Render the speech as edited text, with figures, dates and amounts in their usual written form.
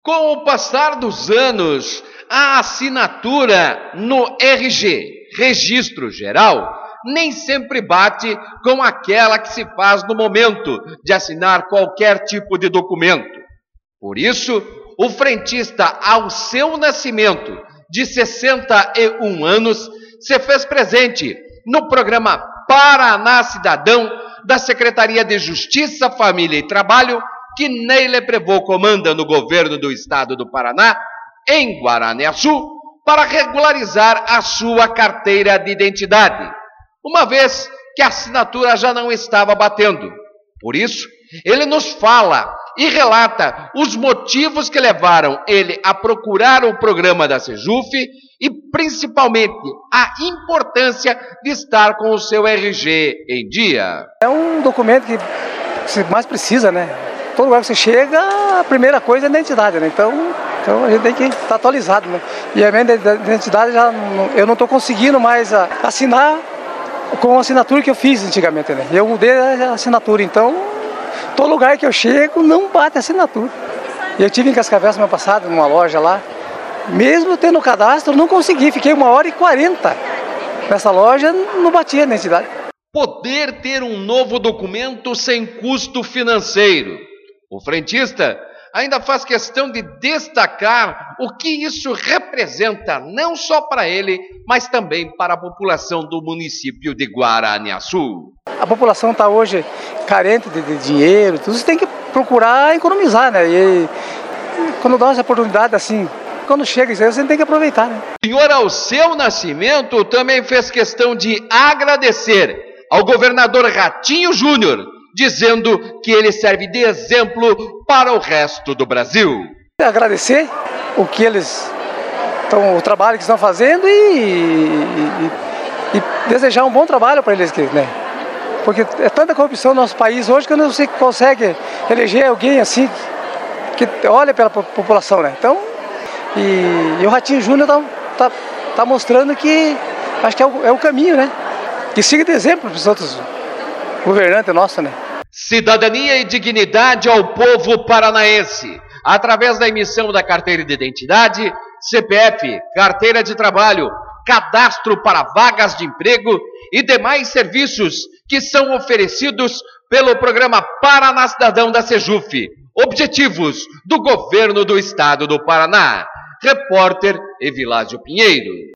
Com o passar dos anos, a assinatura no RG, Registro Geral, nem sempre bate com aquela que se faz no momento de assinar qualquer tipo de documento. Por isso, o frentista Alceu Nascimento, de 61 anos, se fez presente no programa Paraná Cidadão da Secretaria de Justiça, Família e Trabalho, que Neile Prevô comanda no governo do estado do Paraná, em Guaranésia, para regularizar a sua carteira de identidade, uma vez que a assinatura já não estava batendo. Por isso, ele nos fala e relata os motivos que levaram ele a procurar o programa da Sejuf e, principalmente, a importância de estar com o seu RG em dia. É um documento que você mais precisa, né? Todo lugar que você chega, a primeira coisa é a identidade, né? Então a gente tem que estar atualizado, né? E a minha identidade eu não estou conseguindo mais assinar com a assinatura que eu fiz antigamente, né? Eu mudei a assinatura, então todo lugar que eu chego não bate a assinatura. Eu tive em Cascavel semana passada, numa loja lá, mesmo tendo o cadastro, não consegui, fiquei 1h40 nessa loja, não batia a identidade. Poder ter um novo documento sem custo financeiro. O frentista ainda faz questão de destacar o que isso representa não só para ele, mas também para a população do município de Guaranésia. A população está hoje carente de dinheiro, tudo você tem que procurar economizar, né? E quando dá essa oportunidade assim, quando chega isso aí, você tem que aproveitar, né? O senhor Alceu Nascimento também fez questão de agradecer ao governador Ratinho Júnior, dizendo que ele serve de exemplo para o resto do Brasil. Agradecer o trabalho que estão fazendo e desejar um bom trabalho para eles, né? Porque é tanta corrupção no nosso país hoje que não se consegue eleger alguém assim que olha pela população, né? Então, e o Ratinho Júnior tá mostrando que acho que é o caminho, né? Que siga de exemplo para os outros governantes nossos, né? Cidadania e dignidade ao povo paranaense, através da emissão da carteira de identidade, CPF, carteira de trabalho, cadastro para vagas de emprego e demais serviços que são oferecidos pelo programa Paraná Cidadão da Sejuf, objetivos do governo do estado do Paraná. Repórter Evilásio Pinheiro.